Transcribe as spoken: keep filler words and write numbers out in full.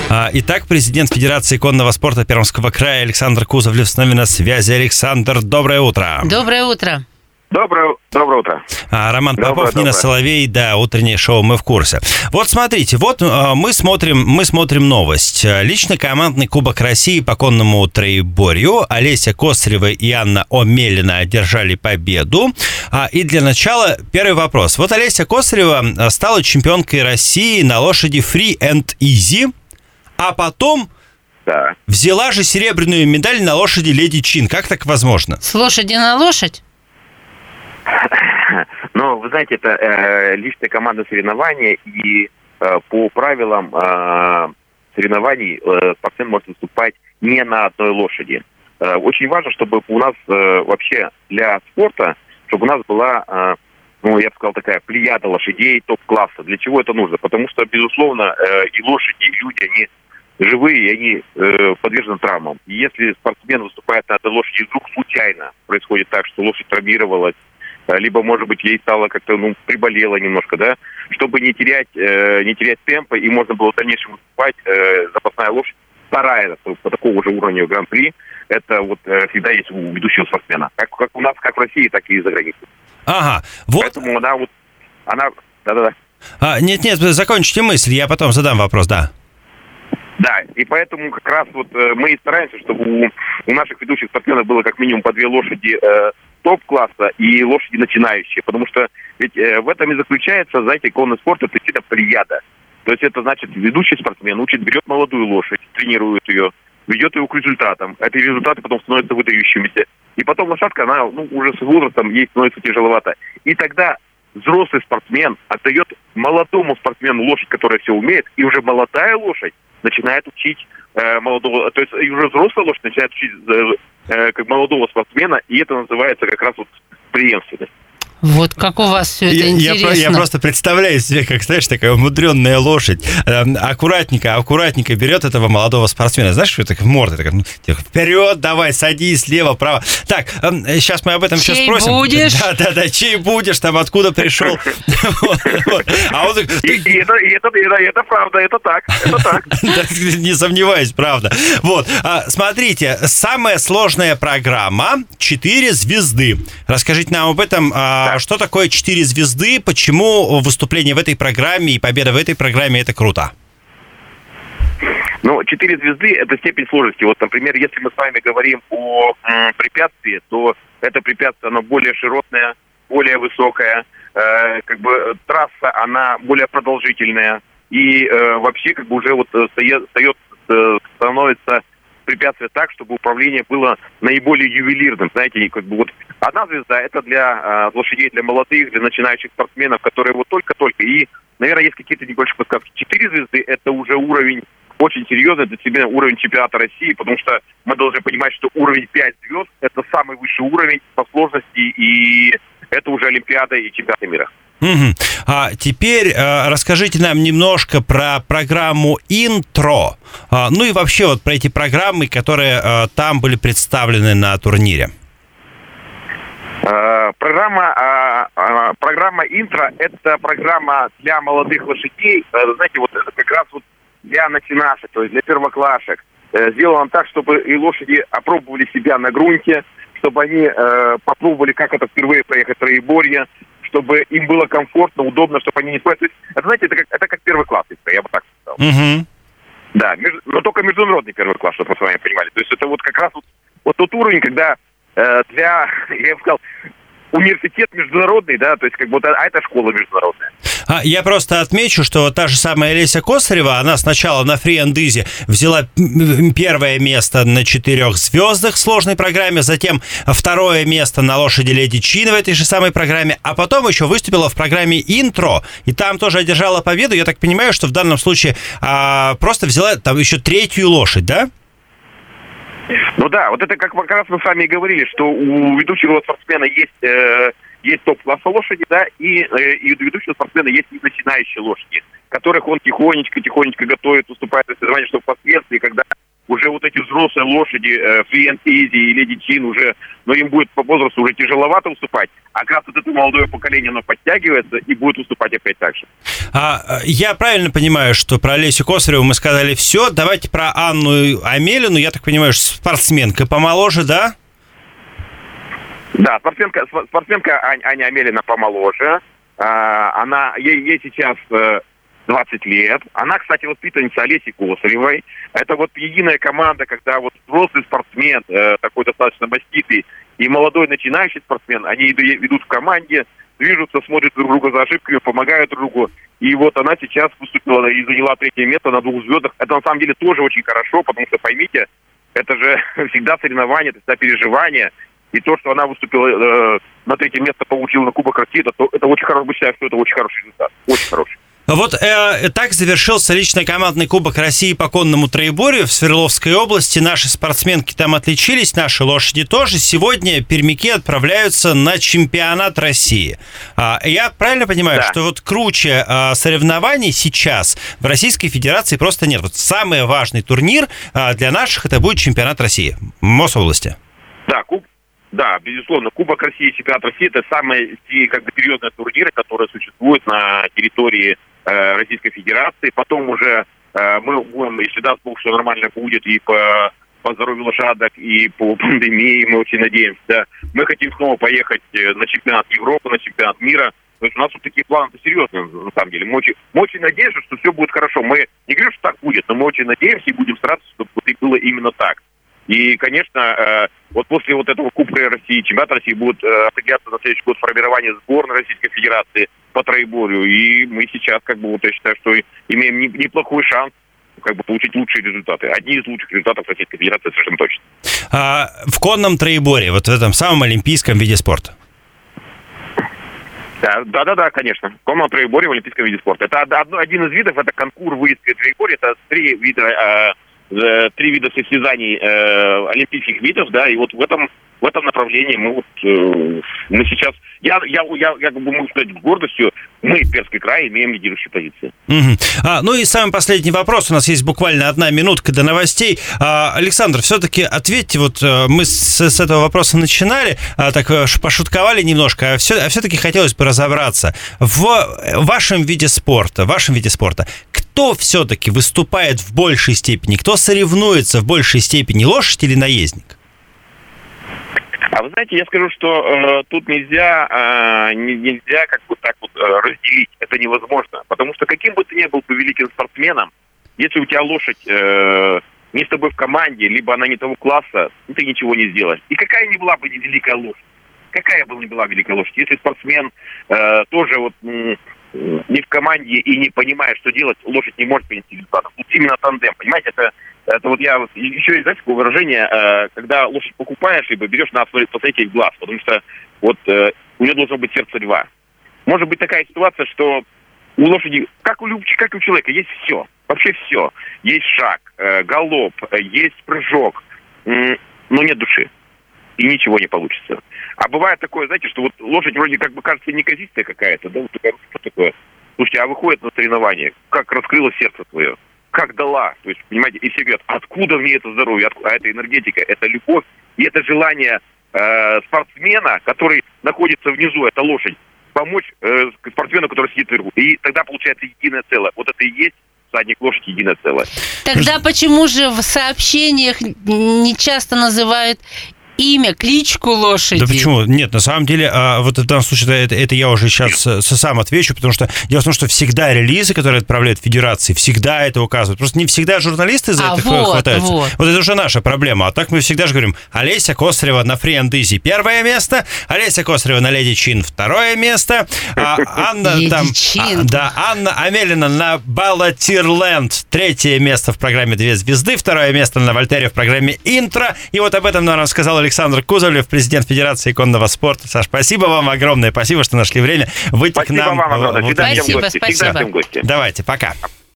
Итак, президент Федерации конного спорта Пермского края Александр Кузовлев с нами на связи. Александр, доброе утро. Доброе утро. Доброе, доброе утро. А, Роман доброе, Попов, доброе. Нина Соловей, да, утреннее шоу «Мы в курсе». Вот смотрите, вот а, мы смотрим, мы смотрим новость. Лично командный Кубок России по конному троеборью. Олеся Косарева и Анна Омелина одержали победу. А, и для начала первый вопрос. Вот Олеся Косарева стала чемпионкой России на лошади Free and Easy, а потом да. взяла же серебряную медаль на лошади Леди Чин. Как так возможно? С лошади на лошадь? Ну, вы знаете, это э, личное командное соревнование, и э, по правилам э, соревнований э, спортсмен может выступать не на одной лошади. Э, очень важно, чтобы у нас э, вообще для спорта, чтобы у нас была, э, ну, я бы сказал, такая плеяда лошадей топ-класса. Для чего это нужно? Потому что, безусловно, э, и лошади, и люди, они живые, и они э, подвержены травмам. И если спортсмен выступает на этой лошади, и вдруг случайно происходит так, что лошадь травмировалась, либо, может быть, ей стало как-то, ну, приболело немножко, да, чтобы не терять, э, не терять темпа, и можно было в дальнейшем выступать, э, запасная лошадь, вторая по, по такому же уровню Гран-при, это вот э, всегда есть у ведущего спортсмена. Как, как у нас, как в России, так и за границей. Ага, вот. Поэтому она вот, она, да-да-да. А, нет-нет, закончите мысль, я потом задам вопрос, да. Да, и поэтому как раз вот э, мы и стараемся, чтобы у, у наших ведущих спортсменов было как минимум по две лошади э, топ-класса и лошади начинающие, потому что ведь э, в этом и заключается, знаете, конный спорт — это действительно плеяда. То есть это значит, ведущий спортсмен учит, берет молодую лошадь, тренирует ее, ведет ее к результатам. Эти результаты потом становятся выдающимися. И потом лошадка, она, ну, уже с возрастом ей становится тяжеловато. И тогда взрослый спортсмен отдает молодому спортсмену лошадь, которая все умеет, и уже молодая лошадь начинает учить э, молодого, то есть и уже взрослая лошадь начинает учить э, э, как молодого спортсмена, и это называется как раз вот преемственность. Вот как у вас все это я, интересно. Я, я просто представляю себе, как, знаешь, такая умудренная лошадь, э, аккуратненько, аккуратненько берет этого молодого спортсмена. Знаешь, что это морда такая, ну, вперед давай, садись, слева, право. Так, э, сейчас мы об этом чей еще спросим. будешь? Да, да, да, чей будешь, там откуда пришел. А он это правда, это так, это так. Не сомневаюсь, правда. Вот, смотрите, самая сложная программа «Четыре звезды». Расскажите нам об этом. Что такое четыре звезды? Почему выступление в этой программе и победа в этой программе — это круто? Ну, четыре звезды — это степень сложности. Вот, например, если мы с вами говорим о м, препятствии, то это препятствие, оно более широтное, более высокое, э, как бы трасса, она более продолжительная, и э, вообще как бы уже вот стоит, стоит, становится препятствие так, чтобы управление было наиболее ювелирным. Знаете, как бы вот одна звезда — это для э, лошадей, для молодых, для начинающих спортсменов, которые вот только-только. И, наверное, есть какие-то небольшие подсказки. Четыре звезды — это уже уровень очень серьезный для себя, уровень чемпионата России, потому что мы должны понимать, что уровень пять звезд — это самый высший уровень по сложности, и это уже Олимпиада и чемпионат мира. Угу. А теперь а, расскажите нам немножко про программу «Интро». А, ну и вообще вот про эти программы, которые а, там были представлены на турнире. А, программа, а, а, программа «Интро» — это программа для молодых лошадей. А, знаете, вот это как раз вот для начинашек, то есть для первоклашек. А, сделано так, чтобы и лошади опробовали себя на грунте, чтобы они а, попробовали, как это впервые проехать троеборье, чтобы им было комфортно, удобно, чтобы они не спорили. То есть, это, знаете, это как, это как первый класс, я бы так сказал. Угу. Да, меж, но только международный первый класс, чтобы вы с вами понимали. То есть это вот как раз вот, вот тот уровень, когда э, для, я бы сказал, университет международный, да, то есть как бы, а это школа международная. А, я просто отмечу, что та же самая Олеся Косарева, она сначала на Free and Easy взяла первое место на четырех звездах в сложной программе, затем второе место на лошади Леди Чин в этой же самой программе, а потом еще выступила в программе «Интро», и там тоже одержала победу. Я так понимаю, что в данном случае а, просто взяла там еще третью лошадь, да? Ну да, вот это как, как раз мы с вами и говорили, что у ведущего спортсмена есть, э, есть топ-класса лошади, да, и, э, и у ведущего спортсмена есть и начинающие лошади, которых он тихонечко-тихонечко готовит, уступает на соревнования, чтобы впоследствии, когда уже вот эти взрослые лошади, э, Free and Easy и Леди Чин уже, но им будет по возрасту уже тяжеловато выступать, а как раз вот это молодое поколение, оно подтягивается и будет выступать опять так же. А, я правильно понимаю, что про Олесю Косареву мы сказали все. Давайте про Анну Амелину. Я так понимаю, что спортсменка помоложе, да? Да, спортсменка, спортсменка Аня Амелина помоложе. А, она, ей, ей сейчас двадцать лет. Она, кстати, воспитанница Олеси Косаревой. Это вот единая команда, когда вот взрослый спортсмен, такой достаточно маститый, и молодой начинающий спортсмен, они ведут в команде, движутся, смотрят друг друга за ошибками, помогают друг другу. И вот она сейчас выступила и заняла третье место на двух звездах. Это на самом деле тоже очень хорошо, потому что, поймите, это же всегда соревнования, это всегда переживания. И то, что она выступила э, на третье место, получила на Кубок России, это, это очень хорошо, считаю, что это очень хороший результат. Очень хороший. Вот э, так завершился личный командный Кубок России по конному троеборью в Свердловской области. Наши спортсменки там отличились, наши лошади тоже. Сегодня пермяки отправляются на чемпионат России. А, я правильно понимаю, да. что вот круче а, соревнований сейчас в Российской Федерации просто нет. Вот самый важный турнир а, для наших это будет чемпионат России в Мособласти. Да, куб. Да, безусловно, Кубок России и чемпионат России – это самые как бы серьезные турниры, которые существуют на территории э, Российской Федерации. Потом уже э, мы будем, если даст Бог, все нормально будет и по, по здоровью лошадок, и по пандемии, мы очень надеемся. Да. Мы хотим снова поехать на чемпионат Европы, на чемпионат мира. То есть у нас вот такие планы-то серьезные, на самом деле. Мы очень, мы очень надеемся, что все будет хорошо. Мы не говорим, что так будет, но мы очень надеемся и будем стараться, чтобы это было именно так. И, конечно, э, вот после вот этого Кубка России, чемпионата России будет э, определяться на следующий год формирование сборной Российской Федерации по троеборью. И мы сейчас, как бы, вот я считаю, что имеем не, неплохой шанс как бы получить лучшие результаты. Одни из лучших результатов Российской Федерации совершенно точно. А в конном троеборье, вот в этом самом олимпийском виде спорта? Да, да, да, конечно. Конном троеборье в олимпийском виде спорта. Это одно, один из видов, это конкур выездное троеборье, это три вида... Э, три вида состязаний э, олимпийских видов, да, и вот в этом в этом направлении мы вот э, мы сейчас, я я я я как бы могу сказать с гордостью, мы в Пермский край имеем лидирующие позиции. Угу. А, ну и самый последний вопрос, у нас есть буквально одна минутка до новостей. А, Александр, все-таки ответьте, вот мы с, с этого вопроса начинали, а, так пошутковали немножко, а, все, а все-таки хотелось бы разобраться в вашем виде спорта, в вашем виде спорта. Кто все-таки выступает в большей степени? Кто соревнуется в большей степени, лошадь или наездник? А вы знаете, я скажу, что э, тут нельзя, э, нельзя как бы так вот э, разделить. Это невозможно. Потому что каким бы ты ни был великим спортсменом, если у тебя лошадь э, не с тобой в команде, либо она не того класса, ну, ты ничего не сделаешь. И какая ни была бы не великая лошадь, какая бы ни была великая лошадь, если спортсмен э, тоже вот... М- не в команде и не понимает, что делать, лошадь не может принести результатов. Тут именно тандем, понимаете, это, это вот я, еще есть, знаете, такое выражение, э, когда лошадь покупаешь, либо берешь, надо посмотреть в глаз, потому что вот э, у нее должно быть сердце льва. Может быть такая ситуация, что у лошади, как у, как у человека, есть все, вообще все. Есть шаг, э, галоп, э, есть прыжок, э, но нет души. И ничего не получится. А бывает такое, знаете, что вот лошадь вроде как бы кажется неказистая какая-то, да, вот такая, что такое? Слушайте, а выходит на соревнование, как раскрыло сердце твое, как дала, то есть, понимаете, и все говорят, откуда мне это здоровье, а это энергетика, это любовь, и это желание э, спортсмена, который находится внизу, это лошадь, помочь э, спортсмену, который сидит вверху. И тогда получается единое целое. Вот это и есть всадник лошадь единое целое. Тогда почему же в сообщениях не часто называют имя, кличку лошади? Да почему? Нет, на самом деле, а, вот в данном случае, это, это я уже сейчас сам отвечу, потому что дело в том, что всегда релизы, которые отправляют федерации, всегда это указывают. Просто не всегда журналисты за а это вот, хватаются. Вот. вот это уже наша проблема. А так мы всегда же говорим, Олеся Косарева на Free and Easy первое место, Олеся Косарева на Леди Чин второе место, а Анна там, а, да, Анна Амелина на Балатирленд третье место в программе «Две звезды», второе место на Вольтере в программе «Интро». И вот об этом нам рассказал Александр Кузовлев, президент Федерации конного спорта. Саш, спасибо вам огромное. Спасибо, что нашли время выйти спасибо к нам. Вам огромное. Спасибо, спасибо. Всегда всем гости. Давайте, пока.